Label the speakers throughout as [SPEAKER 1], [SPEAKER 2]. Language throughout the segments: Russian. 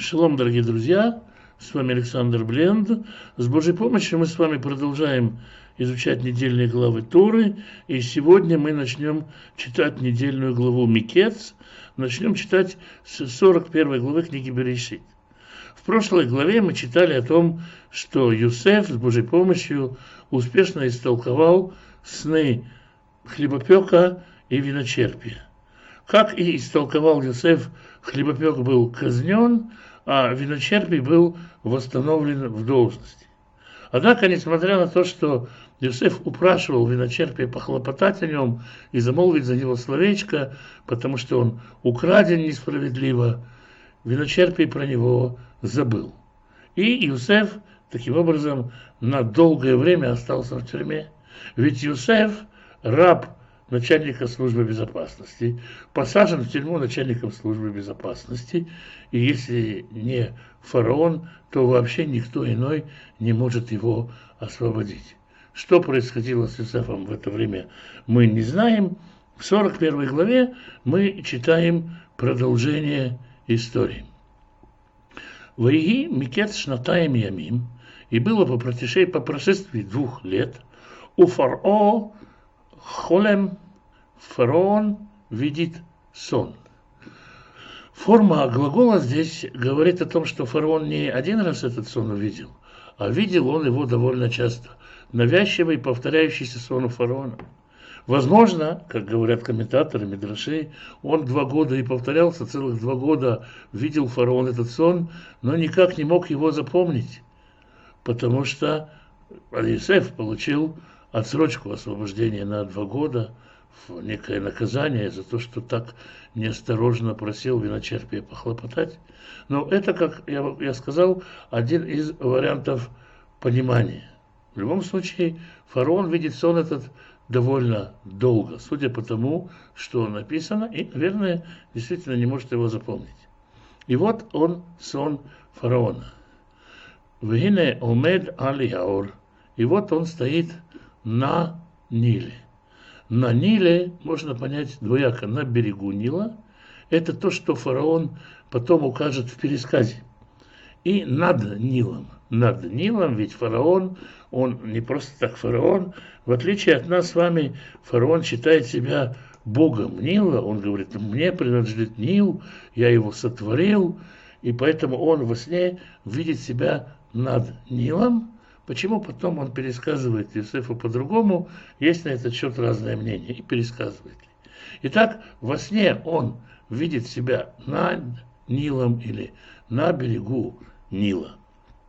[SPEAKER 1] Шалом, дорогие друзья, с вами Александр Бленд. С Божьей помощью мы с вами продолжаем изучать недельные главы Торы, и сегодня мы начнем читать недельную главу Микец, начнем читать с 41 главы книги Берешит. В прошлой главе мы читали о том, что Йосеф с Божьей помощью успешно истолковал сны хлебопека и виночерпия. Как и истолковал Йосеф, хлебопек был казнен, а виночерпий был восстановлен в должности. Однако, несмотря на то, что Йосеф упрашивал виночерпия похлопотать о нем и замолвить за него словечко, потому что он украден несправедливо, виночерпий про него забыл. И Йосеф таким образом на долгое время остался в тюрьме. Ведь Йосеф, раб начальника службы безопасности, посажен в тюрьму начальником службы безопасности, и если не фараон, то вообще никто иной не может его освободить. Что происходило с Йосефом в это время, мы не знаем. В 41 главе мы читаем продолжение истории. «Ваиги микец шнатаем ямим», и было по прошествии 2 лет, у фарао холем, фараон видит сон. Форма глагола здесь говорит о том, что фараон не один раз этот сон увидел, а видел он его довольно часто. Навязчивый, повторяющийся сон у фараона. Возможно, как говорят комментаторы Мидраши, он 2 года и повторялся, целых 2 года видел фараон этот сон, но никак не мог его запомнить, потому что Йосеф получил отсрочку освобождения на 2 года, некое наказание за то, что так неосторожно просил виночерпия похлопотать. Но это, как я сказал, один из вариантов понимания. В любом случае, фараон видит сон этот довольно долго, судя по тому, что написано, и, наверное, действительно не может его запомнить. И вот он, сон фараона. «Вегине омед али яор», и вот он стоит на Ниле. На Ниле можно понять двояко. На берегу Нила – это то, что фараон потом укажет в пересказе. И над Нилом. Над Нилом, ведь фараон, он не просто так фараон. В отличие от нас с вами, фараон считает себя богом Нила. Он говорит: мне принадлежит Нил, я его сотворил. И поэтому он во сне видит себя над Нилом. Почему потом он пересказывает Йосефу по-другому, есть на этот счет разное мнение, и пересказывает. Итак, во сне он видит себя над Нилом или на берегу Нила.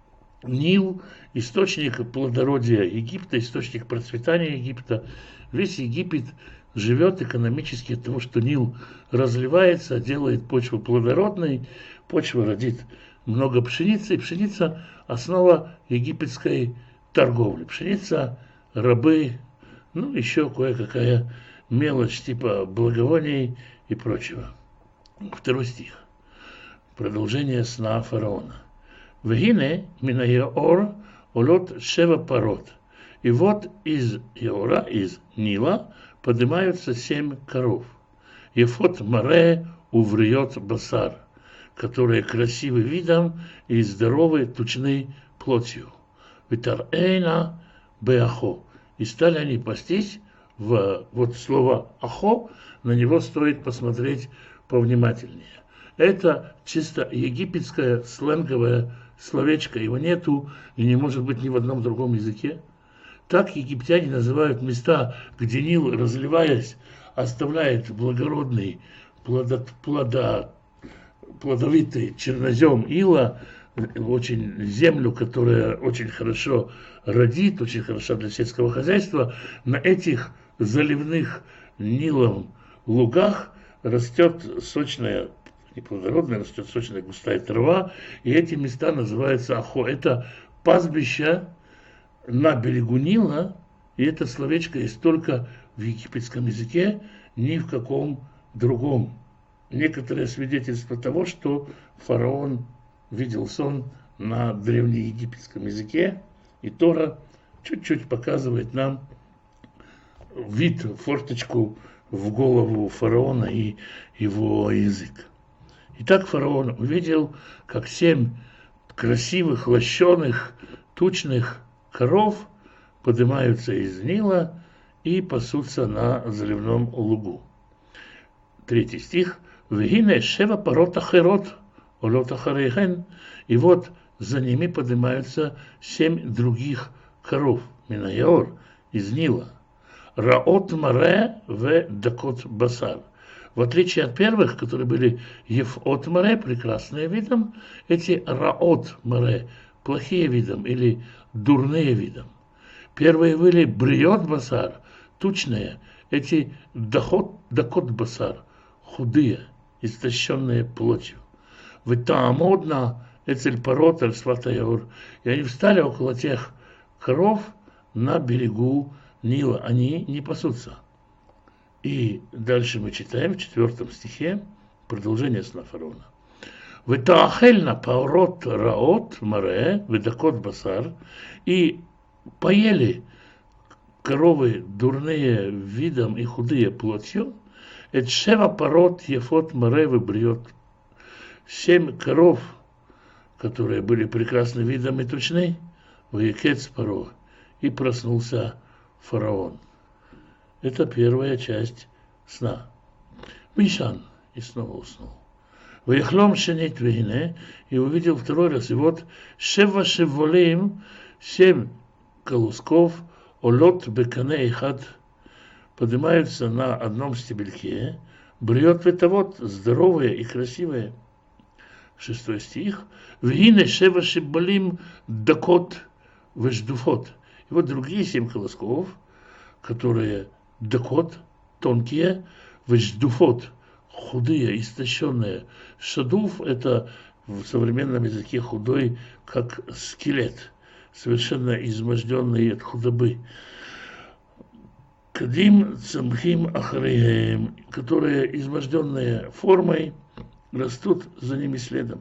[SPEAKER 1] Нил – источник плодородия Египта, источник процветания Египта. Весь Египет живет экономически от того, что Нил разливается, делает почву плодородной, почва родит много пшеницы, и пшеница – основа египетской торговли. Пшеница, рабы, еще кое-какая мелочь типа благовоний и прочего. 2 стих. Продолжение сна фараона. «Вегине мина Яор олот шева парот». И вот из Яора, из Нила, поднимаются 7 коров. Ефот маре увриет басар, которые красивы видом и здоровы, тучны плотью. Витар-эйна беахо. И стали они пастись вот слово ахо, на него стоит посмотреть повнимательнее. Это чисто египетское сленговое словечко, его нету и не может быть ни в одном другом языке. Так египтяне называют места, где Нил, разливаясь, оставляет благородный плодовитый чернозем ила, очень землю, которая очень хорошо родит, очень хороша для сельского хозяйства. На этих заливных Нилом лугах растет сочная, неплодородная, растет сочная густая трава, и эти места называются ахо. Это пастбища на берегу Нила, и это словечко есть только в египетском языке, ни в каком другом. Некоторые свидетельства того, что фараон видел сон на древнеегипетском языке, и Тора чуть-чуть показывает нам вид, форточку в голову фараона и его язык. Итак, фараон увидел, как 7 красивых, лощеных, тучных коров поднимаются из Нила и пасутся на заливном лугу. 3 стих. «Вегине шева парот ахерот, олот ахарейхен». И вот за ними поднимаются 7 других коров, Минаяор, из Нила. «Раот маре ве дакот басар». В отличие от первых, которые были ефот маре, прекрасные видом, эти раот маре, плохие видом или дурные видом. Первые были бриот басар, тучные, эти дакот басар, худые, истощенные плотью. Витаамодна эцель парот аль сватаяор. И они встали около тех коров на берегу Нила. Они не пасутся. И дальше мы читаем в 4 стихе продолжение сна фараона. «Витаахельна паорот раот маре видакот басар». И поели коровы дурные видом и худые плотью. «Эт шева парот ефот маре выбриет». 7 коров, которые были прекрасны видом и тучны, ваякец паро, и проснулся фараон. Это первая часть сна. Вишан, и снова уснул. Ваяхлом шенит вегине, и увидел второй раз. И вот шева шеволим, 7 колосков, олот бекане и хад, поднимаются на одном стебельке, бриет ветовод, здоровые и красивые. 6 стих. Вегине шева шебалим дакот веждуфот. И вот другие 7 колосков, которые дакот, тонкие, веждуфот, худые, истощенные. Шадуф – это в современном языке худой, как скелет, совершенно изможденный от худобы. Кадим цамхим ахареем, которые, изможденные формой, растут за ними следом.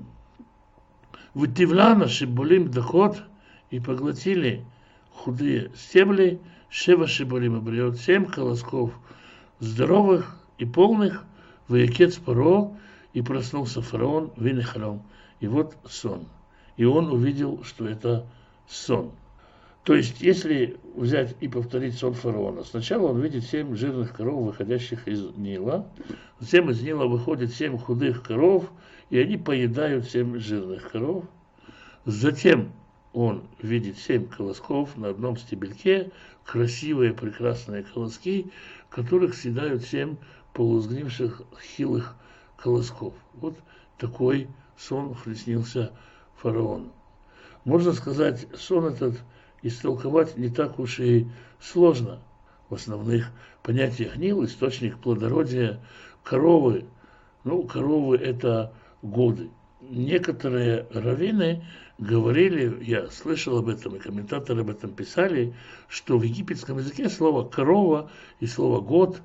[SPEAKER 1] Вытивлана шибулим доход, и поглотили худые стебли, шева шибулим обрет 7 колосков здоровых и полных, ваякец паро, и проснулся фараон, винехалом. И вот сон. И он увидел, что это сон. То есть, если взять и повторить сон фараона, сначала он видит 7 жирных коров, выходящих из Нила. Затем из Нила выходит 7 худых коров, и они поедают 7 жирных коров. Затем он видит 7 колосков на одном стебельке, красивые, прекрасные колоски, которых съедают 7 полусгнивших хилых колосков. Вот такой сон приснился фараону. Можно сказать, сон этот истолковать не так уж и сложно. В основных понятиях Нил, источник плодородия, коровы. Коровы – это годы. Некоторые раввины говорили, я слышал об этом, и комментаторы об этом писали, что в египетском языке слово «корова» и слово «год»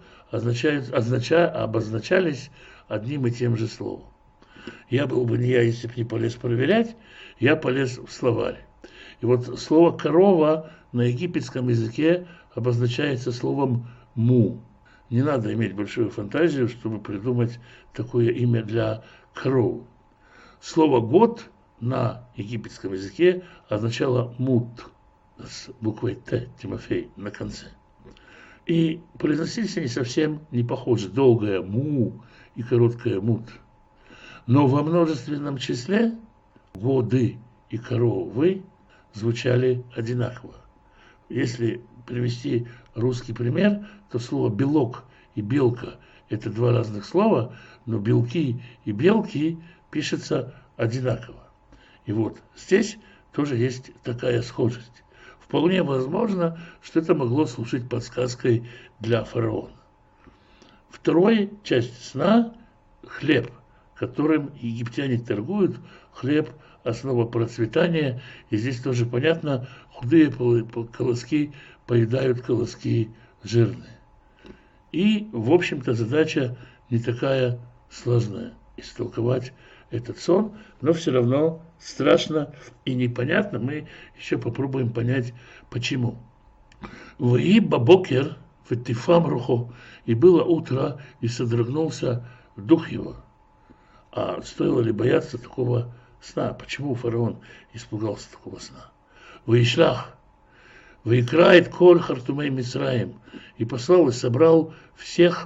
[SPEAKER 1] обозначались одним и тем же словом. Я был бы не я, если бы не полез проверять, я полез в словарь. И вот слово «корова» на египетском языке обозначается словом «му». Не надо иметь большую фантазию, чтобы придумать такое имя для коровы. Слово «год» на египетском языке означало «мут» с буквой «т», Тимофей, на конце. И произносились они совсем не похожи. Долгое «му» и короткое «мут». Но во множественном числе годы и коровы звучали одинаково. Если привести русский пример, то слово «белок» и «белка» – это 2 разных слова, но «белки» и «белки» пишется одинаково. И вот здесь тоже есть такая схожесть. Вполне возможно, что это могло служить подсказкой для фараона. Вторая часть сна – хлеб, которым египтяне торгуют. Хлеб – основа процветания. И здесь тоже понятно, худые колоски поедают колоски жирные. И, в общем-то, задача не такая сложная – истолковать этот сон, но все равно страшно и непонятно. Мы еще попробуем понять, почему. «Ваи бабокер ветифам рухо», и было утро, и содрогнулся дух его. А стоило ли бояться такого сна? Почему фараон испугался такого сна? Ваишлах, ваикрает коль хартумей Мицраим, и послал и собрал всех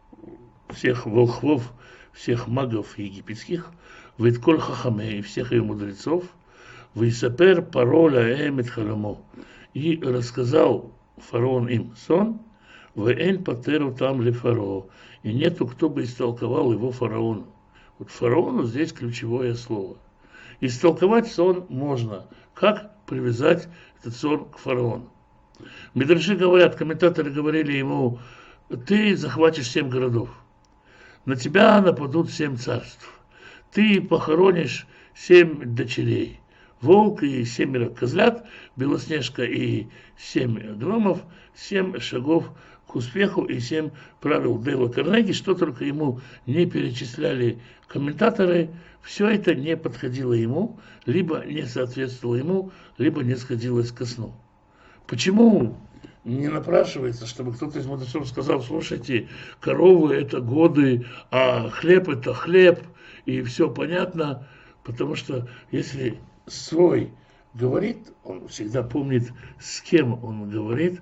[SPEAKER 1] волхвов, всех магов египетских, ваитколь хахамей, всех ее мудрецов, ваисапер пароля эмет харамо, и рассказал фараон им сон, ваэн патеру там ле фарао, и нету, кто бы истолковал его фараону. Вот фараону здесь ключевое слово. Истолковать сон можно. Как привязать этот сон к фараону? Мидраши говорят, комментаторы говорили ему: ты захватишь 7 городов, на тебя нападут 7 царств, ты похоронишь 7 дочерей, волк и 7 козлят, Белоснежка и 7 гномов, 7 шагов к успеху и 7 правил Дейла Карнеги, что только ему не перечисляли комментаторы, все это не подходило ему, либо не соответствовало ему, либо не сходилось ко сну. Почему не напрашивается, чтобы кто-то из мудрецов сказал: слушайте, коровы это годы, а хлеб это хлеб, и все понятно, потому что если свой говорит, он всегда помнит, с кем он говорит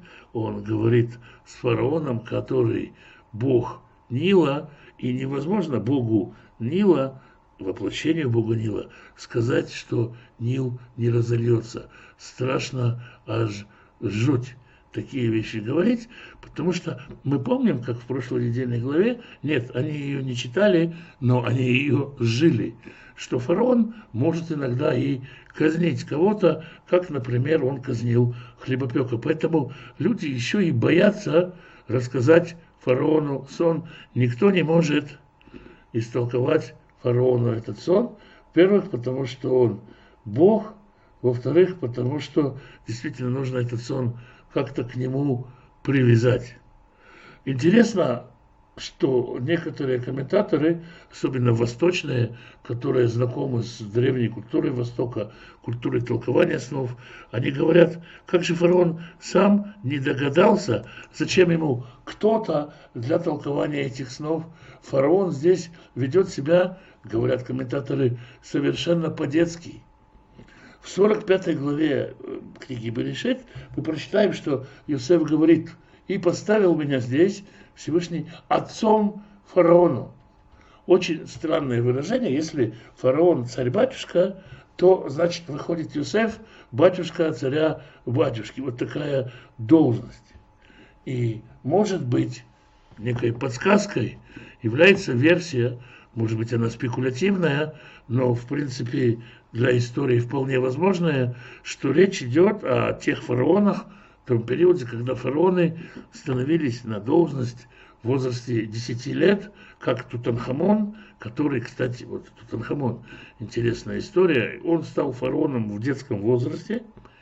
[SPEAKER 1] с фараоном, который бог Нила, и невозможно богу Нила, воплощению бога Нила, сказать, что Нил не разольется. Страшно, аж жуть такие вещи говорить, потому что мы помним, как в прошлой недельной главе, нет, они ее не читали, но они ее жили, что фараон может иногда и казнить кого-то, как, например, он казнил хлебопека. Поэтому люди еще и боятся рассказать фараону сон. Никто не может истолковать фараону этот сон. Во-первых, потому что он Бог. Во-вторых, потому что действительно нужно этот сон как-то к нему привязать. Интересно, что некоторые комментаторы, особенно восточные, которые знакомы с древней культурой Востока, культурой толкования снов, они говорят: как же фараон сам не догадался, зачем ему кто-то для толкования этих снов. Фараон здесь ведет себя, говорят комментаторы, совершенно по-детски. В 45 главе книги Берешит мы прочитаем, что Йосеф говорит: и поставил меня здесь Всевышний отцом фараону. Очень странное выражение. Если фараон царь-батюшка, то значит выходит Йосеф батюшка царя батюшки. Вот такая должность. И может быть некой подсказкой является версия, может быть она спекулятивная, но в принципе для истории вполне возможное, что речь идет о тех фараонах, в том периоде, когда фараоны становились на должность в возрасте 10 лет, как Тутанхамон, который, кстати, вот Тутанхамон, интересная история, он стал фараоном в детском возрасте,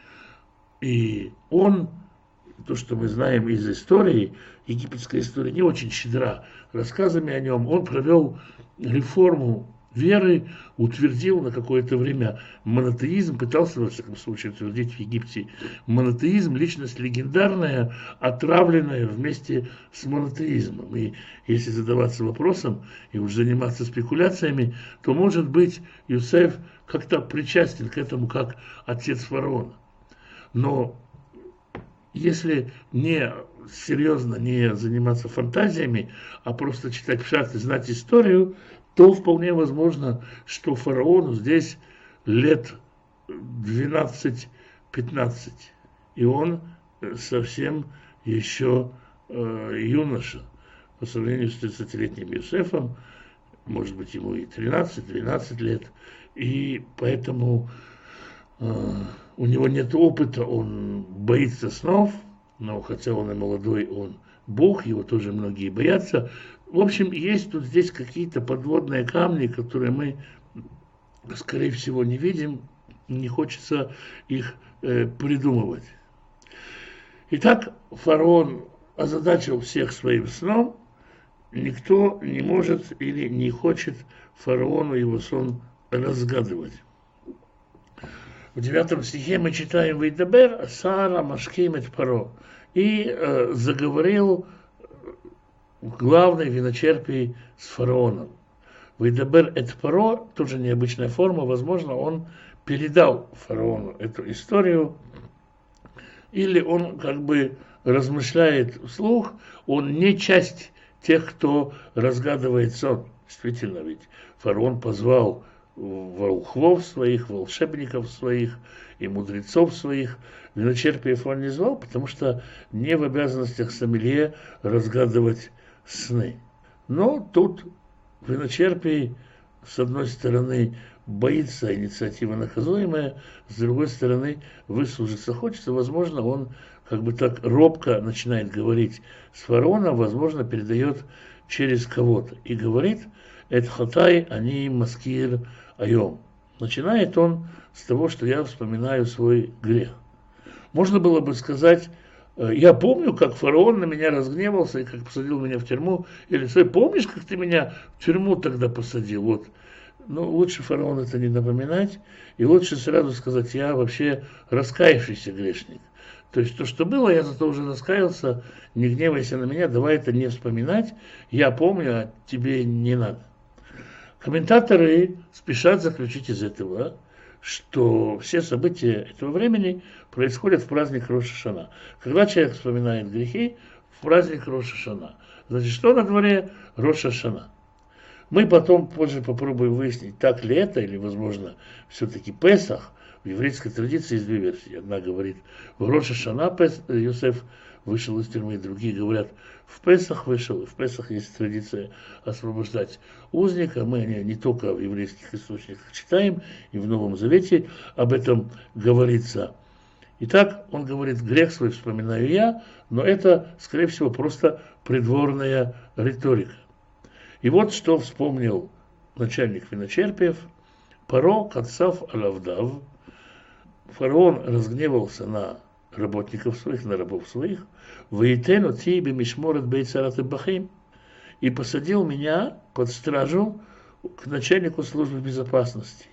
[SPEAKER 1] и он, то, что мы знаем из истории, египетская история не очень щедра рассказами о нем, он провел реформу веры, утвердил на какое-то время монотеизм, пытался, во всяком случае, утвердить в Египте монотеизм, личность легендарная, отравленная вместе с монотеизмом. И если задаваться вопросом и уж заниматься спекуляциями, то, может быть, Йосеф как-то причастен к этому, как отец фараона. Но если не серьезно не заниматься фантазиями, а просто читать пшат и знать историю, то вполне возможно, что фараону здесь лет 12-15, и он совсем еще юноша по сравнению с 30-летним Йосефом, может быть, ему и 13-12 лет, и поэтому у него нет опыта, он боится снов, но хотя он и молодой, он Бог, его тоже многие боятся. В общем, есть тут здесь какие-то подводные камни, которые мы, скорее всего, не видим, не хочется их придумывать. Итак, фараон озадачил всех своим сном, никто не может или не хочет фараону его сон разгадывать. В 9 стихе мы читаем: «Вейдабер Сара Машким эт Паро», и заговорил главный виночерпий с фараоном. Вейдабер эт Паро, тоже необычная форма, возможно, он передал фараону эту историю, или он как бы размышляет вслух, он не часть тех, кто разгадывает сон. Действительно, ведь фараон позвал волхвов своих, волшебников своих и мудрецов своих. Виночерпиев он не звал, потому что не в обязанностях сомелье разгадывать сны. Но тут Виночерпий, с одной стороны, боится инициатива наказуемая, с другой стороны, выслужиться хочется. Возможно, он как бы так робко начинает говорить с фараоном, возможно, передает через кого-то. И говорит: «Эт хатай они маскир айом». Начинает он с того, что я вспоминаю свой грех. Можно было бы сказать: я помню, как фараон на меня разгневался и как посадил меня в тюрьму. Или: помнишь, как ты меня в тюрьму тогда посадил? Вот. Но лучше фараон это не напоминать. И лучше сразу сказать: я вообще раскаявшийся грешник. То есть то, что было, я зато уже раскаялся. Не гневайся на меня, давай это не вспоминать. Я помню, а тебе не надо. Комментаторы спешат заключить из этого, что все события этого времени происходят в праздник Рош-ха-Шана. Когда человек вспоминает грехи, в праздник Рош-ха-Шана. Значит, что на дворе? Рош-ха-Шана. Мы потом позже попробуем выяснить, так ли это, или, возможно, все-таки Песах. В еврейской традиции есть две версии. Одна говорит: в Рош-ха-Шана Йосеф вышел из тюрьмы, другие говорят: в Песах вышел. В Песах есть традиция освобождать узника. Мы не только в еврейских источниках читаем, и в Новом Завете об этом говорится. Итак, он говорит: грех свой вспоминаю я, но это, скорее всего, просто придворная риторика. И вот что вспомнил начальник виночерпиев: Паро кацав алавдав. Фараон разгневался на работников своих, на рабов своих, «Ваитену ти бимишморет бейцарат бахим», и посадил меня под стражу к начальнику службы безопасности.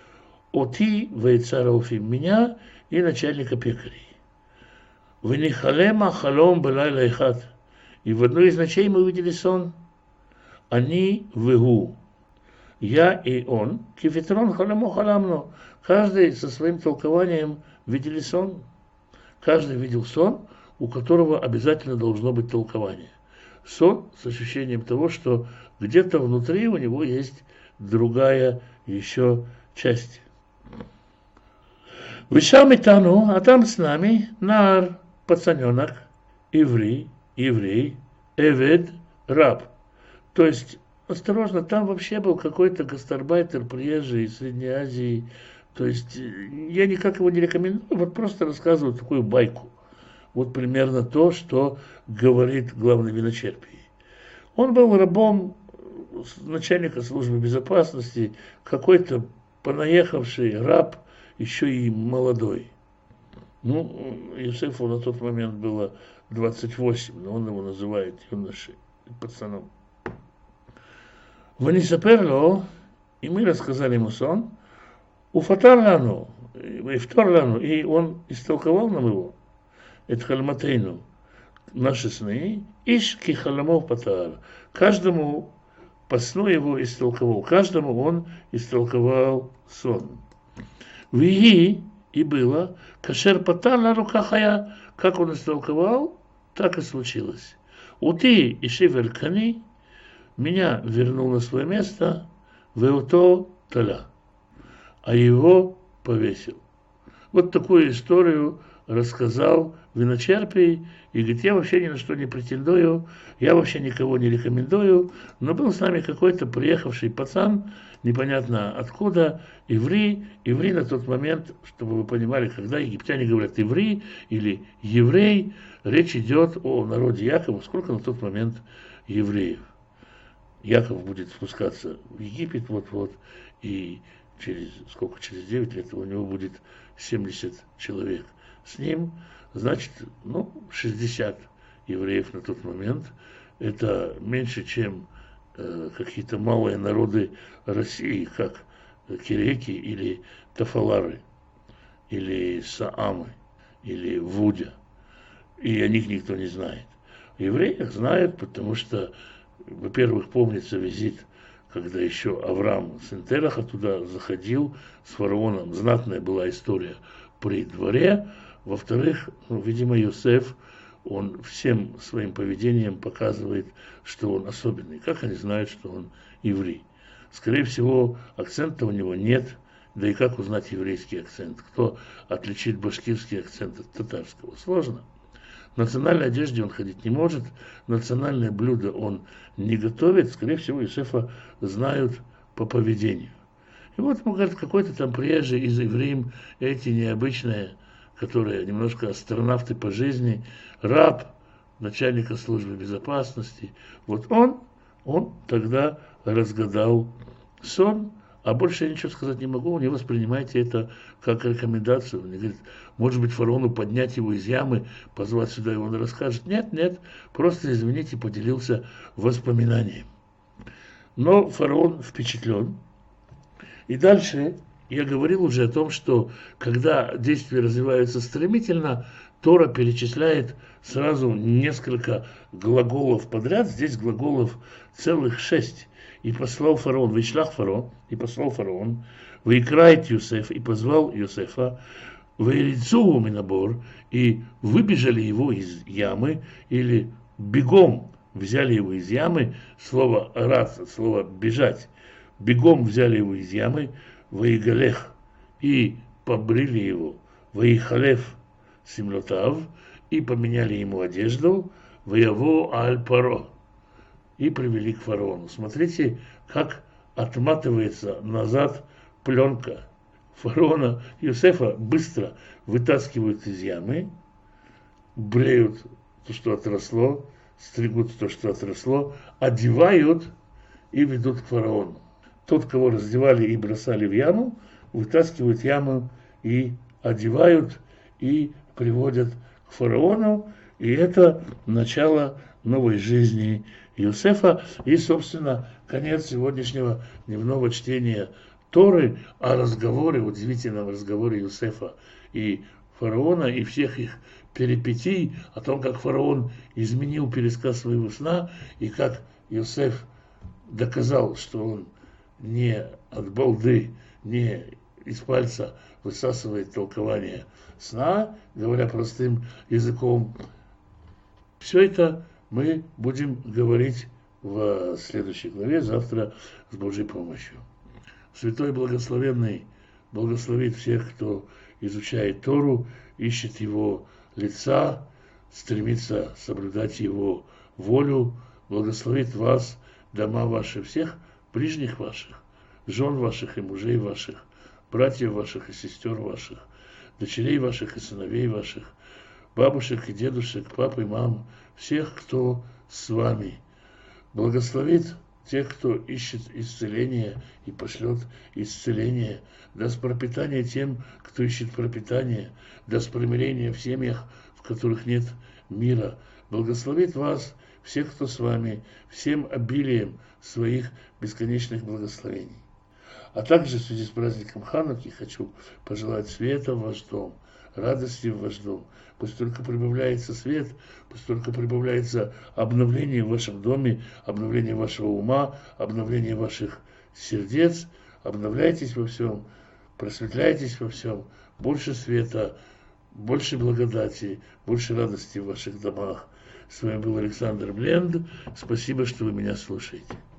[SPEAKER 1] «Оти вейцарауфим», меня и начальника пекарей. «Венихалема халом белайла эхат», и в одной из ночей мы увидели сон. «Они вегу», я и он, кифитрон халамо халамно, каждый со своим толкованием видели сон. Каждый видел сон, у которого обязательно должно быть толкование. Сон с ощущением того, что где-то внутри у него есть другая еще часть. Вышам итану, а там с нами нар, пацаненок, еврей, эвед, раб. То есть, осторожно, там вообще был какой-то гастарбайтер, приезжий из Средней Азии. То есть, я никак его не рекомендую, вот просто рассказываю такую байку. Вот примерно то, что говорит главный виночерпий. Он был рабом начальника службы безопасности, какой-то понаехавший раб, еще и молодой. Ну, Йосефу на тот момент было 28, но он его называет юношей, пацаном. Ванисаперло, и мы рассказали ему сон, уфатар лану, ифтор лану, и он истолковал нам его, это хальматейну, наши сны, иш ки халамов патар, каждому по сну его истолковал, каждому он истолковал сон. Виги, и было, кашер патар ла рукахая, как он истолковал, так и случилось. Ути и шивер кани, меня вернул на свое место, веуто таля, а его повесил. Вот такую историю рассказал виночерпий, и говорит: я вообще ни на что не претендую, я вообще никого не рекомендую, но был с нами какой-то приехавший пацан, непонятно откуда, еврей на тот момент, чтобы вы понимали, когда египтяне говорят еврей или еврей, речь идет о народе Якова, сколько на тот момент евреев. Яков будет спускаться в Египет вот-вот, и через 9 лет у него будет 70 человек. С ним, значит, 60 евреев на тот момент. Это меньше, чем какие-то малые народы России, как Киреки или Тафалары, или Саамы, или Вудя. И о них никто не знает. Евреев знают, потому что, во-первых, помнится визит когда еще Авраам сын Тераха туда заходил с фараоном. Знатная была история при дворе. Во-вторых, видимо, Йосеф, он всем своим поведением показывает, что он особенный. Как они знают, что он еврей? Скорее всего, акцента у него нет. Да и как узнать еврейский акцент? Кто отличит башкирский акцент от татарского? Сложно. В национальной одежде он ходить не может, национальное блюдо он не готовит. Скорее всего, Йосефа знают по поведению. И вот ему говорят, какой-то там приезжий из Иврим, эти необычные, которые немножко астронавты по жизни, раб начальника службы безопасности. Вот он тогда разгадал сон, а больше я ничего сказать не могу, не воспринимайте это как рекомендацию. Он говорит, может быть, фараону поднять его из ямы, позвать сюда, и он расскажет. Нет, просто, извините, поделился воспоминанием. Но фараон впечатлен. И дальше я говорил уже о том, что когда действия развиваются стремительно, Тора перечисляет сразу несколько глаголов подряд. Здесь глаголов целых 6. И послал фараон, вышлях фараон, и послал фараон, выикрает Йосеф, и позвал Йосефа, выирицу минабор, и выбежали его из ямы, или бегом взяли его из ямы, слово рас, слово бежать, бегом взяли его из ямы, выигалех, и побрили его, выихалев симлотав, и поменяли ему одежду, выяво аль-паро, и привели к фараону. Смотрите, как отматывается назад пленка. Фараона Йосефа быстро вытаскивают из ямы, бреют то, что отросло, стригут то, что отросло, одевают и ведут к фараону. Тот, кого раздевали и бросали в яму, вытаскивают яму и одевают, и приводят к фараону. И это начало новой жизни Йосефа и, собственно, конец сегодняшнего дневного чтения Торы о разговоре, удивительном разговоре Йосефа и фараона, и всех их перипетий, о том, как фараон изменил пересказ своего сна, и как Йосеф доказал, что он не от балды, не из пальца высасывает толкование сна, говоря простым языком. Все это мы будем говорить в следующей главе, завтра с Божьей помощью. Святой Благословенный благословит всех, кто изучает Тору, ищет Его лица, стремится соблюдать Его волю, благословит вас, дома ваши, всех ближних ваших, жен ваших и мужей ваших, братьев ваших и сестер ваших, дочерей ваших и сыновей ваших, бабушек и дедушек, пап и мам, всех, кто с вами. Благословит тех, кто ищет исцеления и пошлет исцеление. Даст пропитание тем, кто ищет пропитание. Даст примирение в семьях, в которых нет мира. Благословит вас, всех, кто с вами, всем обилием своих бесконечных благословений. А также в связи с праздником Хануки хочу пожелать света в ваш дом, радости в ваш дом. Пусть только прибавляется свет, пусть только прибавляется обновление в вашем доме, обновление вашего ума, обновление ваших сердец. Обновляйтесь во всем, просветляйтесь во всем. Больше света, больше благодати, больше радости в ваших домах. С вами был Александр Бленд. Спасибо, что вы меня слушаете.